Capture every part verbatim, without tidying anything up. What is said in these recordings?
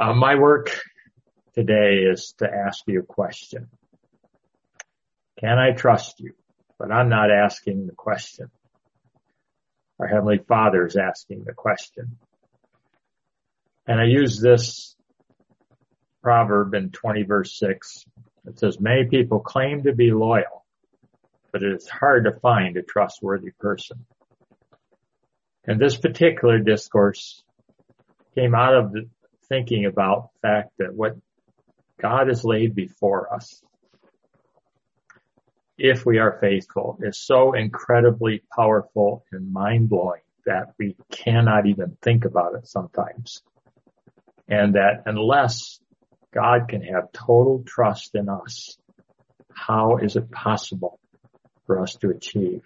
Uh, my work today is to ask you a question. Can I trust you? But I'm not asking the question. Our Heavenly Father is asking the question. And I use this proverb in twenty verse six. It says, many people claim to be loyal, but it is hard to find a trustworthy person. And this particular discourse came out of the thinking about the fact that what God has laid before us, if we are faithful, is so incredibly powerful and mind-blowing that we cannot even think about it sometimes. And that unless God can have total trust in us, how is it possible for us to achieve?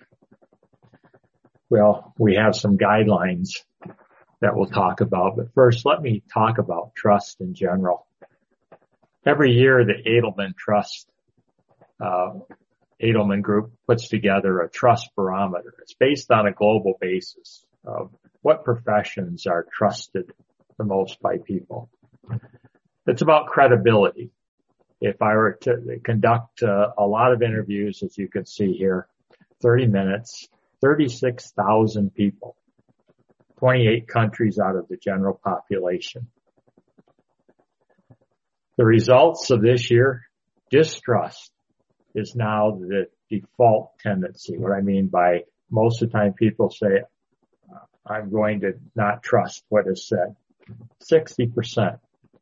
Well, we have some guidelines that we'll talk about, but first let me talk about trust in general. Every year the Edelman Trust, uh, Edelman Group puts together a trust barometer. It's based on a global basis of what professions are trusted the most by people. It's about credibility. If I were to conduct uh, a lot of interviews, as you can see here, thirty minutes, thirty-six thousand people, twenty-eight countries out of the general population. The results of this year, distrust is now the default tendency. What I mean by most of the time people say, I'm going to not trust what is said. sixty percent.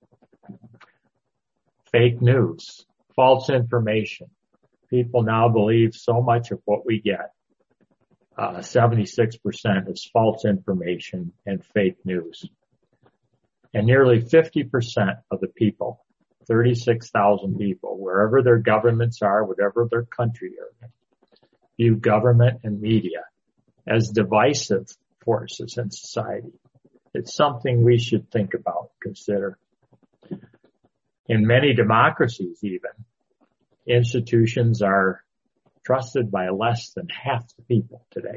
Fake news, false information. People now believe so much of what we get. Uh, seventy-six percent is false information and fake news. And nearly fifty percent of the people, thirty-six thousand people, wherever their governments are, whatever their country are in, view government and media as divisive forces in society. It's something we should think about, consider. In many democracies even, institutions are trusted by less than half the people today.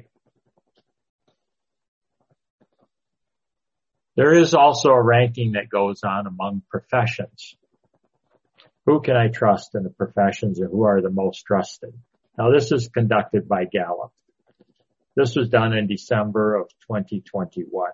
There is also a ranking that goes on among professions. Who can I trust in the professions and who are the most trusted? Now, this is conducted by Gallup. This was done in December of twenty twenty-one.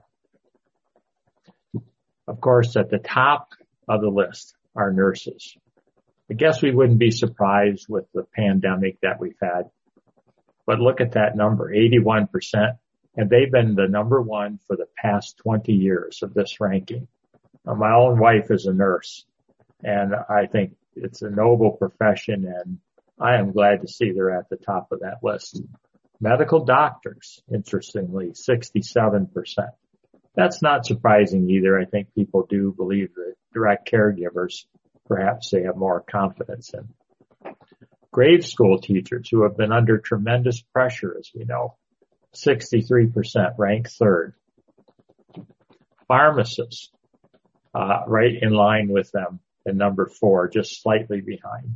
Of course, at the top of the list are nurses. I guess we wouldn't be surprised with the pandemic that we've had. But look at that number, eighty-one percent. And they've been the number one for the past twenty years of this ranking. Now, my own wife is a nurse, and I think it's a noble profession, and I am glad to see they're at the top of that list. Medical doctors, interestingly, sixty-seven percent. That's not surprising either. I think people do believe that direct caregivers, perhaps they have more confidence in. Grade school teachers who have been under tremendous pressure, as we know, sixty-three percent, rank third. Pharmacists, uh, right in line with them in number four, just slightly behind.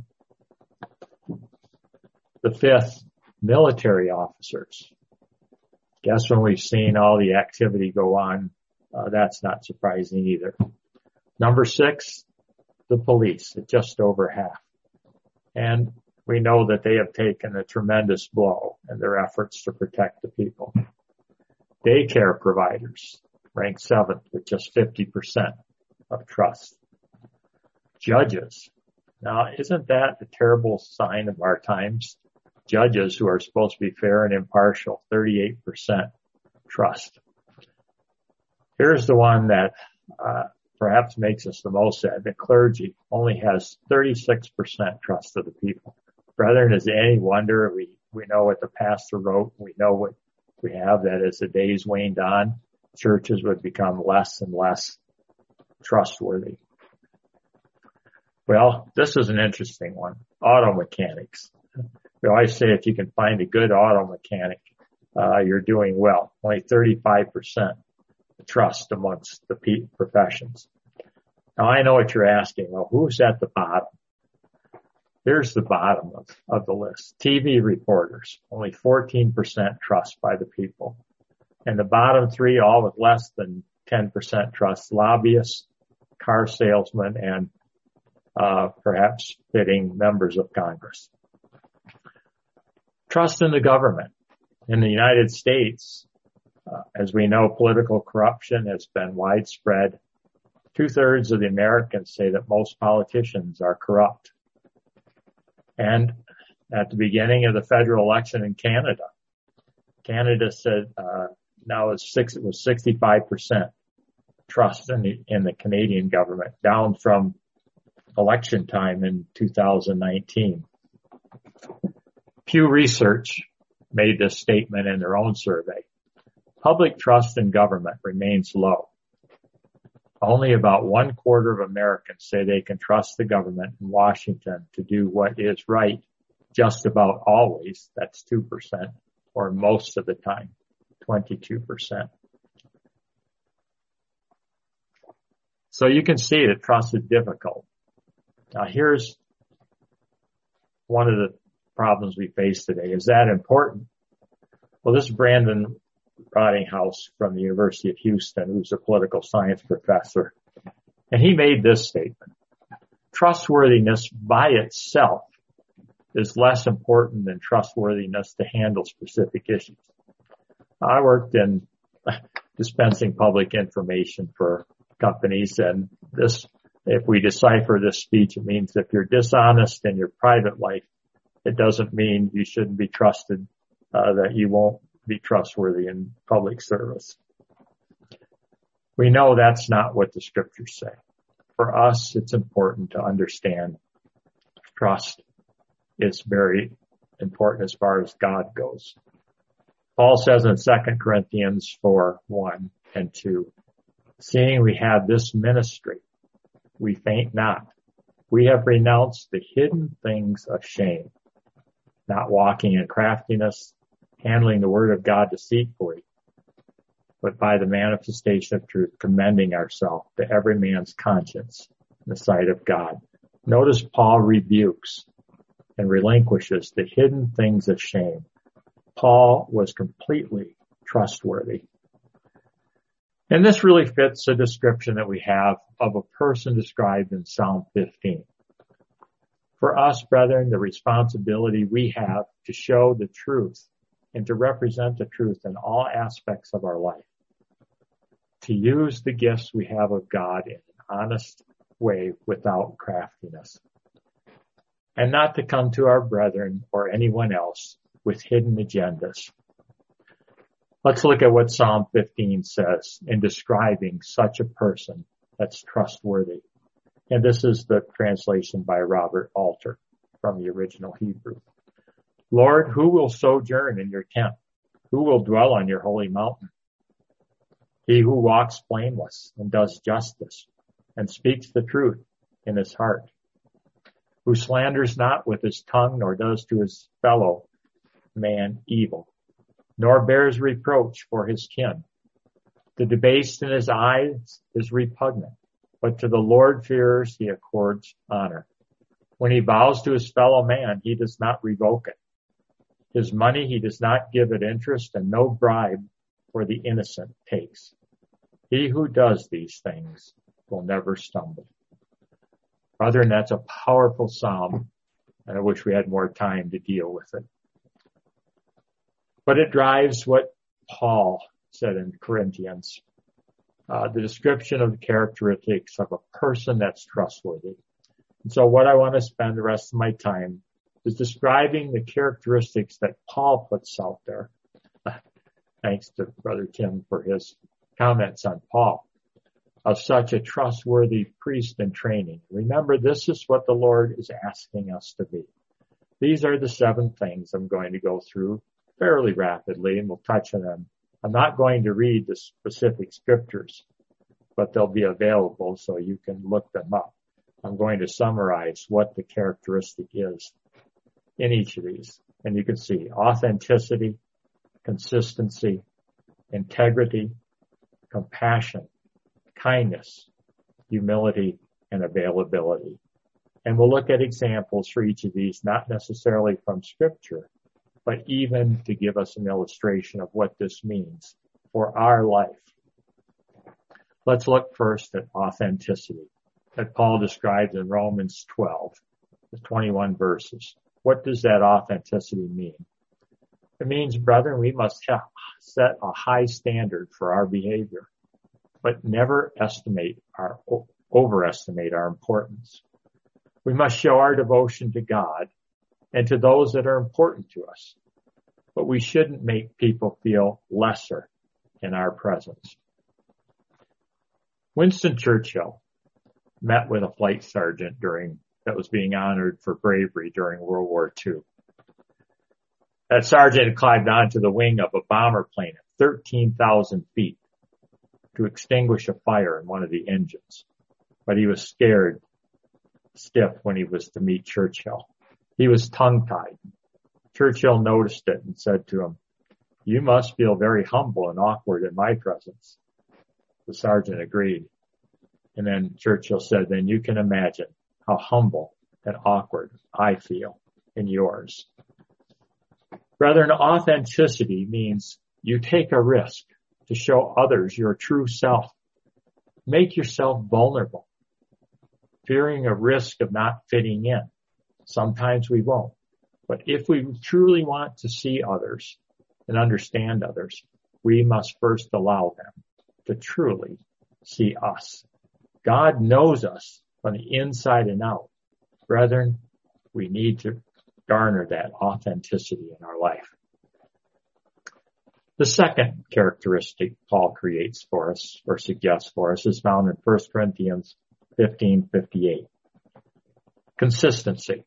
The fifth, military officers. Guess when we've seen all the activity go on, uh, that's not surprising either. Number six, the police at just over half. And we know that they have taken a tremendous blow in their efforts to protect the people. Daycare providers rank seventh with just fifty percent of trust. Judges. Now, isn't that a terrible sign of our times? Judges who are supposed to be fair and impartial, thirty-eight percent trust. Here's the one that uh, perhaps makes us the most sad. The clergy only has thirty-six percent trust of the people. Brethren, is it any wonder we, we know what the pastor wrote? We know what we have, that as the days waned on, churches would become less and less trustworthy. Well, this is an interesting one. Auto mechanics. We always say if you can find a good auto mechanic, uh, you're doing well. Only thirty-five percent trust amongst the professions. Now, I know what you're asking. Well, who's at the bottom? Here's the bottom of, of the list. T V reporters, only fourteen percent trust by the people. And the bottom three, all with less than ten percent trust. Lobbyists, car salesmen, and uh, perhaps fitting members of Congress. Trust in the government. In the United States, uh, as we know, political corruption has been widespread. Two-thirds of the Americans say that most politicians are corrupt. And at the beginning of the federal election in Canada, Canada said uh, now it's six, it was sixty-five percent trust in the, in the Canadian government, down from election time in two thousand nineteen. Pew Research made this statement in their own survey. Public trust in government remains low. Only about one quarter of Americans say they can trust the government in Washington to do what is right just about always. That's two percent, or most of the time, twenty-two percent. So you can see that trust is difficult. Now here's one of the problems we face today. Is that important? Well, this is Brandon Rottinghouse from the University of Houston, who's a political science professor. And he made this statement: trustworthiness by itself is less important than trustworthiness to handle specific issues. I worked in dispensing public information for companies, and this, if we decipher this speech, it means if you're dishonest in your private life, it doesn't mean you shouldn't be trusted, uh, that you won't be trustworthy in public service. We know that's not what the scriptures say. For us, it's important to understand trust is very important as far as God goes. Paul says in Second Corinthians four, one and two, seeing we have this ministry, we faint not. We have renounced the hidden things of shame, not walking in craftiness, handling the word of God deceitfully, but by the manifestation of truth, commending ourselves to every man's conscience in the sight of God. Notice Paul rebukes and relinquishes the hidden things of shame. Paul was completely trustworthy. And this really fits the description that we have of a person described in Psalm fifteen. For us, brethren, the responsibility we have to show the truth and to represent the truth in all aspects of our life, to use the gifts we have of God in an honest way without craftiness, and not to come to our brethren or anyone else with hidden agendas. Let's look at what Psalm fifteen says in describing such a person that's trustworthy. And this is the translation by Robert Alter from the original Hebrew. Lord, who will sojourn in your tent? Who will dwell on your holy mountain? He who walks blameless and does justice and speaks the truth in his heart, who slanders not with his tongue, nor does to his fellow man evil, nor bears reproach for his kin. The debased in his eyes is repugnant, but to the Lord-fearers he accords honor. When he vows to his fellow man, he does not revoke it. His money he does not give at interest, and no bribe for the innocent takes. He who does these things will never stumble. Brethren, that's a powerful psalm, and I wish we had more time to deal with it. But it drives what Paul said in Corinthians, uh, the description of the characteristics of a person that's trustworthy. And so what I want to spend the rest of my time is describing the characteristics that Paul puts out there. Thanks to Brother Tim for his comments on Paul, of such a trustworthy priest in training. Remember, this is what the Lord is asking us to be. These are the seven things I'm going to go through fairly rapidly, and we'll touch on them. I'm not going to read the specific scriptures, but they'll be available so you can look them up. I'm going to summarize what the characteristic is in each of these. And you can see authenticity, consistency, integrity, compassion, kindness, humility, and availability. And we'll look at examples for each of these, not necessarily from scripture, but even to give us an illustration of what this means for our life. Let's look first at authenticity that Paul describes in Romans twelve, the twenty-one verses. What does that authenticity mean? It means, brethren, we must have set a high standard for our behavior, but never estimate our, overestimate our importance. We must show our devotion to God and to those that are important to us, but we shouldn't make people feel lesser in our presence. Winston Churchill met with a flight sergeant during that was being honored for bravery during World War Two. That sergeant had climbed onto the wing of a bomber plane at thirteen thousand feet to extinguish a fire in one of the engines, but he was scared stiff when he was to meet Churchill. He was tongue-tied. Churchill noticed it and said to him, "You must feel very humble and awkward in my presence." The sergeant agreed. And then Churchill said, "Then you can imagine how humble and awkward I feel in yours." Brethren, authenticity means you take a risk to show others your true self. Make yourself vulnerable, fearing a risk of not fitting in. Sometimes we won't. But if we truly want to see others and understand others, we must first allow them to truly see us. God knows us from the inside and out. Brethren, we need to garner that authenticity in our life. The second characteristic Paul creates for us or suggests for us is found in First Corinthians fifteen fifty-eight. Consistency.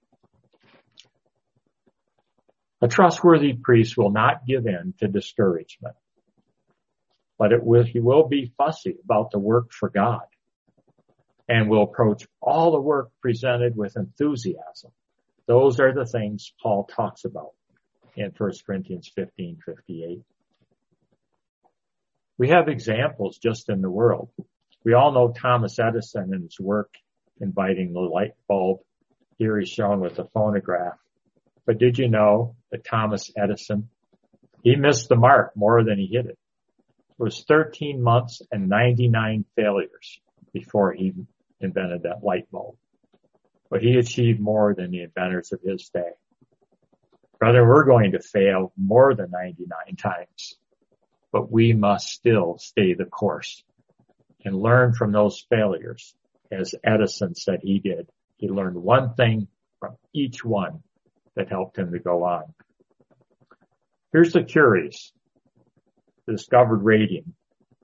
A trustworthy priest will not give in to discouragement, but it will, he will be fussy about the work for God and will approach all the work presented with enthusiasm. Those are the things Paul talks about in First Corinthians fifteen fifty-eight. We have examples just in the world. We all know Thomas Edison and his work inviting the light bulb. Here he's shown with a phonograph. But did you know that Thomas Edison, he missed the mark more than he hit it? It was thirteen months and ninety-nine failures before he invented that light bulb. But he achieved more than the inventors of his day. Brother, we're going to fail more than ninety-nine times, but we must still stay the course and learn from those failures. As Edison said he did, he learned one thing from each one that helped him to go on. Here's the Curies, discovered radium.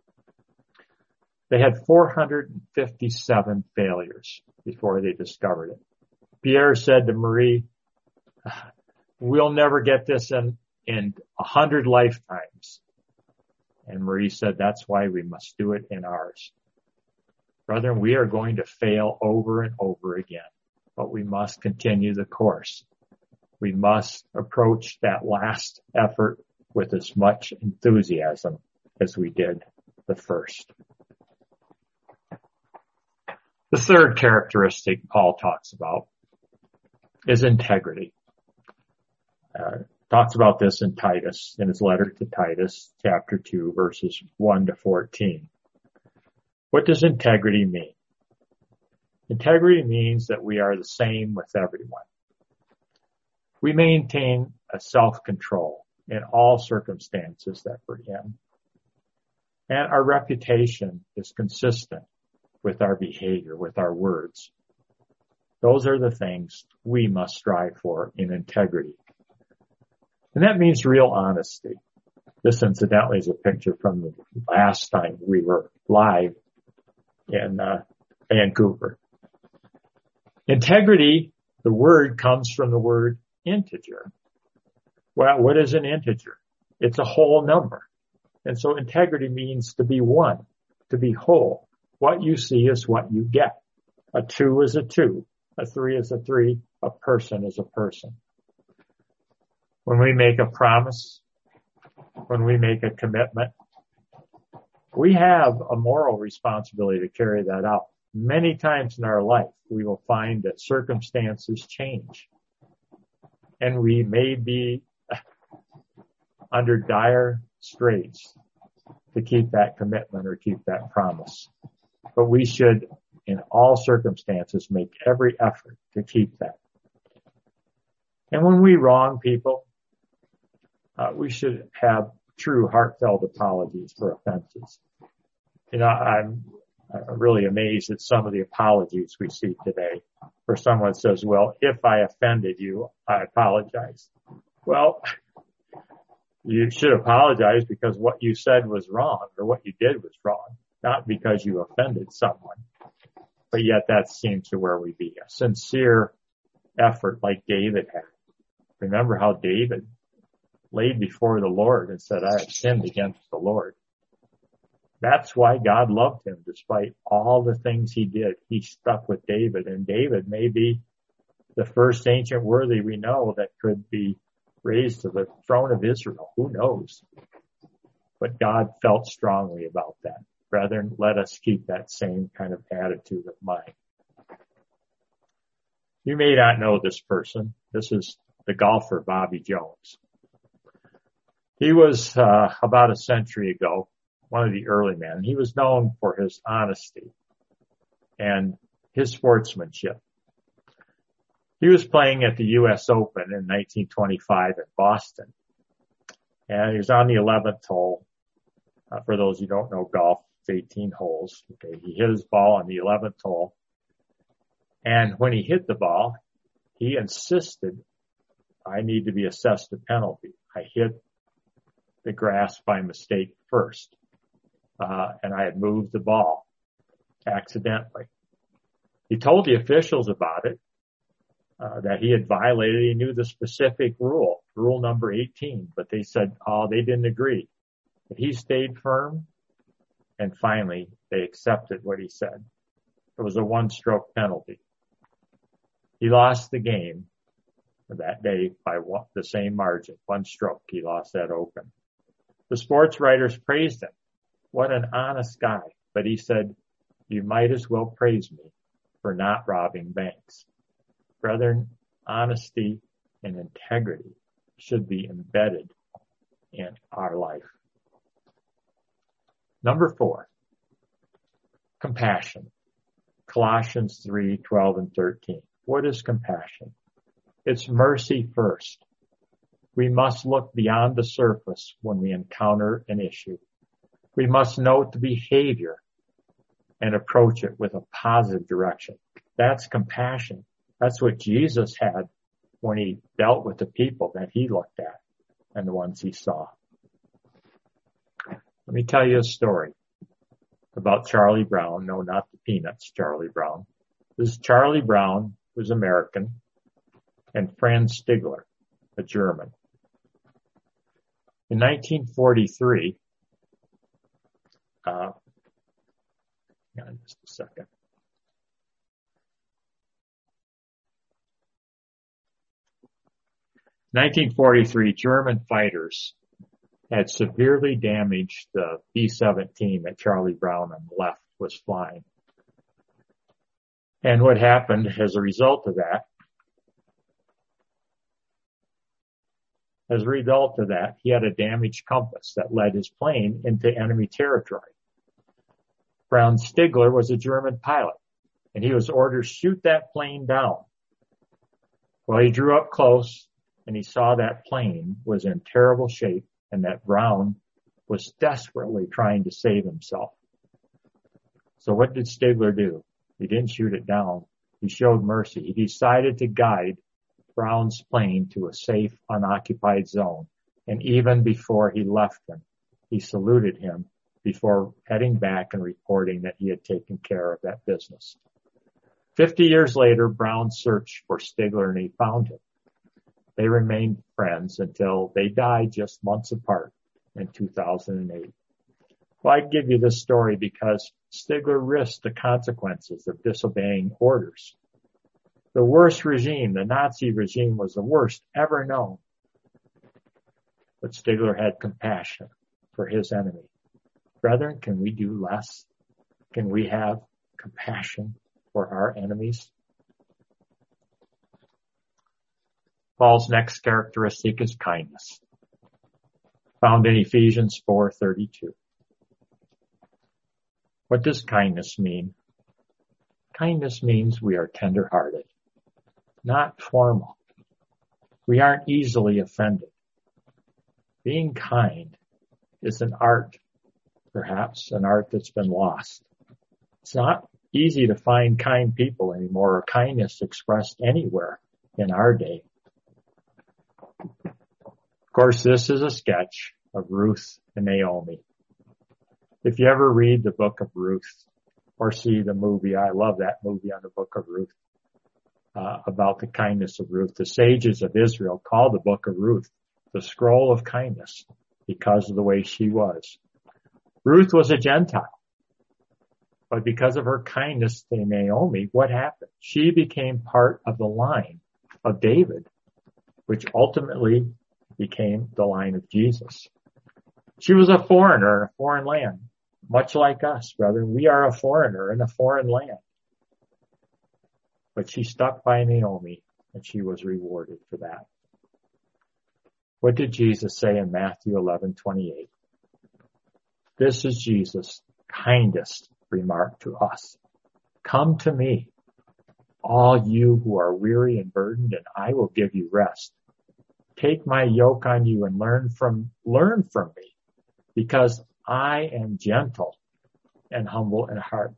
They had four hundred fifty-seven failures before they discovered it. Pierre said to Marie, "We'll never get this in, in a hundred lifetimes." And Marie said, "That's why we must do it in ours." Brethren, we are going to fail over and over again, but we must continue the course. We must approach that last effort with as much enthusiasm as we did the first. The third characteristic Paul talks about is integrity. Uh, talks about this in Titus, in his letter to Titus, chapter two, verses one to fourteen. What does integrity mean? Integrity means that we are the same with everyone. We maintain a self-control in all circumstances that we're in. And our reputation is consistent with our behavior, with our words. Those are the things we must strive for in integrity. And that means real honesty. This, incidentally, is a picture from the last time we were live in uh, Vancouver. Integrity, the word comes from the word integer. Well, what is an integer? It's a whole number. And so integrity means to be one, to be whole. What you see is what you get. A two is a two. A three is a three. A person is a person. When we make a promise, when we make a commitment, we have a moral responsibility to carry that out. Many times in our life, we will find that circumstances change. And we may be under dire straits to keep that commitment or keep that promise. But we should, in all circumstances, make every effort to keep that. And when we wrong people, uh, we should have true heartfelt apologies for offenses. You know, I'm really amazed at some of the apologies we see today, where someone says, well, if I offended you, I apologize. Well, you should apologize because what you said was wrong or what you did was wrong, not because you offended someone. But yet that seems to where we be. A sincere effort like David had. Remember how David laid before the Lord and said, I have sinned against the Lord. That's why God loved him despite all the things he did. He stuck with David, and David may be the first ancient worthy we know that could be raised to the throne of Israel. Who knows? But God felt strongly about that. Brethren, let us keep that same kind of attitude of mind. You may not know this person. This is the golfer Bobby Jones. He was uh, about a century ago, one of the early men. He was known for his honesty and his sportsmanship. He was playing at the U S Open in nineteen twenty-five in Boston. And he was on the eleventh hole. Uh, for those who don't know golf, it's eighteen holes. Okay, he hit his ball on the eleventh hole. And when he hit the ball, he insisted, I need to be assessed a penalty. I hit the grass by mistake first. Uh, and I had moved the ball accidentally. He told the officials about it, uh, that he had violated. He knew the specific rule, rule number eighteen, but they said, oh, they didn't agree. But he stayed firm, and finally they accepted what he said. It was a one-stroke penalty. He lost the game that day by one, the same margin, one stroke. He lost that Open. The sports writers praised him. What an honest guy. But he said, you might as well praise me for not robbing banks. Brethren, honesty and integrity should be embedded in our life. Number four, compassion. Colossians three, twelve and thirteen. What is compassion? It's mercy first. We must look beyond the surface when we encounter an issue. We must note the behavior and approach it with a positive direction. That's compassion. That's what Jesus had when he dealt with the people that he looked at and the ones he saw. Let me tell you a story about Charlie Brown. No, not the Peanuts, Charlie Brown. This is Charlie Brown, who's American, and Franz Stigler, a German. In nineteen forty-three, uh, hang on just a second. nineteen forty-three, German fighters had severely damaged the B seventeen that Charlie Brown on the left was flying. And what happened as a result of that, as a result of that, he had a damaged compass that led his plane into enemy territory. Franz Stigler was a German pilot, and he was ordered to shoot that plane down. Well, he drew up close, and he saw that plane was in terrible shape, and that Brown was desperately trying to save himself. So what did Stigler do? He didn't shoot it down. He showed mercy. He decided to guide Brown's plane to a safe, unoccupied zone. And even before he left him, he saluted him before heading back and reporting that he had taken care of that business. Fifty years later, Brown searched for Stigler and he found him. They remained friends until they died just months apart in two thousand eight. Well, I give you this story because Stigler risked the consequences of disobeying orders. The worst regime, the Nazi regime, was the worst ever known. But Stigler had compassion for his enemy. Brethren, can we do less? Can we have compassion for our enemies? Paul's next characteristic is kindness, found in Ephesians four thirty-two. What does kindness mean? Kindness means we are tender-hearted, not formal. We aren't easily offended. Being kind is an art, perhaps an art that's been lost. It's not easy to find kind people anymore, or kindness expressed anywhere in our day. Of course, this is a sketch of Ruth and Naomi. If you ever read the book of Ruth or see the movie, I love that movie on the book of Ruth, uh, about the kindness of Ruth. The sages of Israel call the book of Ruth the scroll of kindness because of the way she was. Ruth was a Gentile, but because of her kindness to Naomi, what happened? She became part of the line of David, which ultimately became the line of Jesus. She was a foreigner in a foreign land, much like us, brethren. We are a foreigner in a foreign land. But she stuck by Naomi, and she was rewarded for that. What did Jesus say in Matthew eleven twenty-eight? This is Jesus' kindest remark to us. Come to me, all you who are weary and burdened, and I will give you rest. Take my yoke on you and learn from, learn from me, because I am gentle and humble in heart.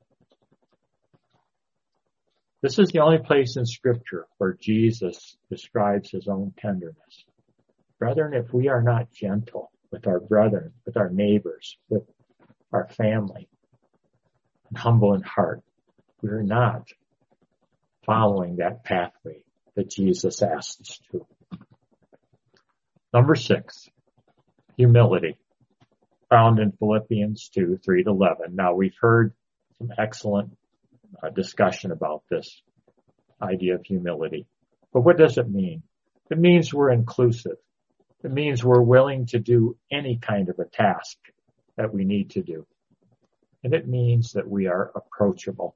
This is the only place in Scripture where Jesus describes his own tenderness. Brethren, if we are not gentle with our brethren, with our neighbors, with our family, and humble in heart, we are not following that pathway that Jesus asked us to. Number six, humility, found in Philippians two, three to eleven. Now, we've heard some excellent uh, discussion about this idea of humility. But what does it mean? It means we're inclusive. It means we're willing to do any kind of a task that we need to do. And it means that we are approachable.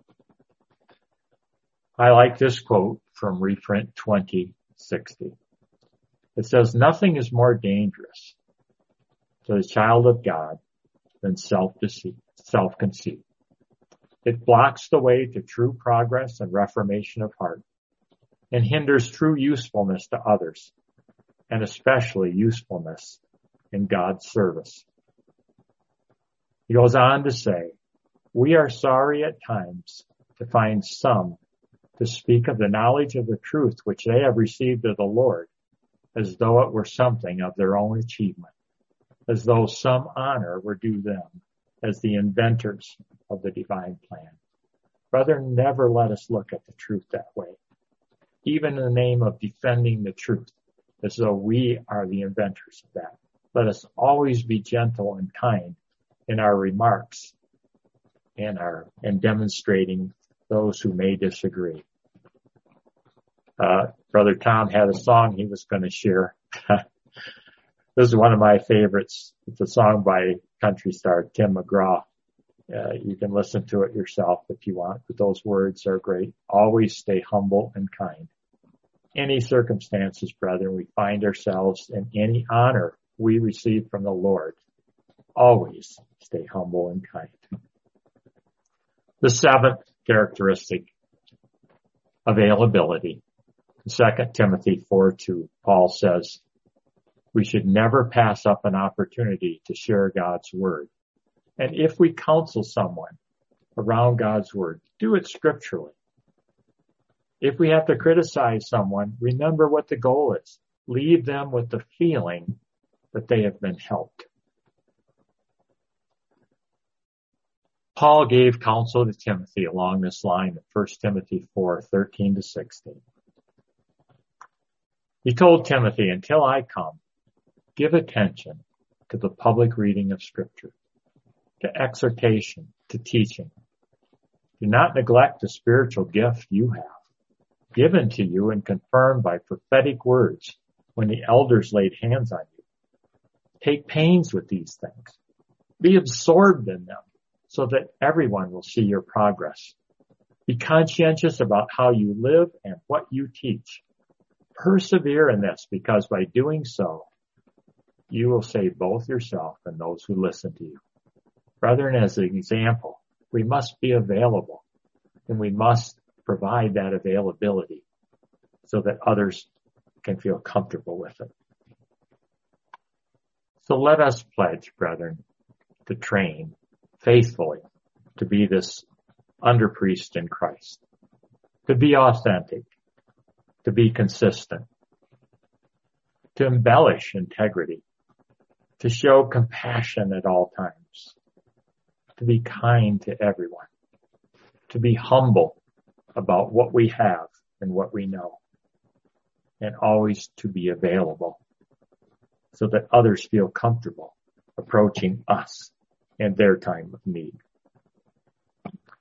I like this quote from Reprint twenty sixty. It says, nothing is more dangerous to the child of God than self-deceit, self-conceit. It blocks the way to true progress and reformation of heart and hinders true usefulness to others, and especially usefulness in God's service. He goes on to say, we are sorry at times to find some to speak of the knowledge of the truth which they have received of the Lord, as though it were something of their own achievement, as though some honor were due them as the inventors of the divine plan. Brother, never let us look at the truth that way, even in the name of defending the truth, as though we are the inventors of that. Let us always be gentle and kind in our remarks and our and demonstrating those who may disagree. Uh, Brother Tom had a song he was going to share. This is one of my favorites. It's a song by country star Tim McGraw. Uh, you can listen to it yourself if you want, but those words are great. Always stay humble and kind. Any circumstances, brethren, we find ourselves in any honor we receive from the Lord, always stay humble and kind. The seventh characteristic, availability. Second Timothy four two, Paul says, we should never pass up an opportunity to share God's word. And if we counsel someone around God's word, do it scripturally. If we have to criticize someone, remember what the goal is. Leave them with the feeling that they have been helped. Paul gave counsel to Timothy along this line in First Timothy four thirteen to sixteen. He told Timothy, until I come, give attention to the public reading of Scripture, to exhortation, to teaching. Do not neglect the spiritual gift you have, given to you and confirmed by prophetic words when the elders laid hands on you. Take pains with these things. Be absorbed in them so that everyone will see your progress. Be conscientious about how you live and what you teach. Persevere in this, because by doing so, you will save both yourself and those who listen to you. Brethren, as an example, we must be available, and we must provide that availability so that others can feel comfortable with it. So let us pledge, brethren, to train faithfully to be this under-priest in Christ, to be authentic, to be consistent, to embellish integrity, to show compassion at all times, to be kind to everyone, to be humble about what we have and what we know, and always to be available so that others feel comfortable approaching us in their time of need.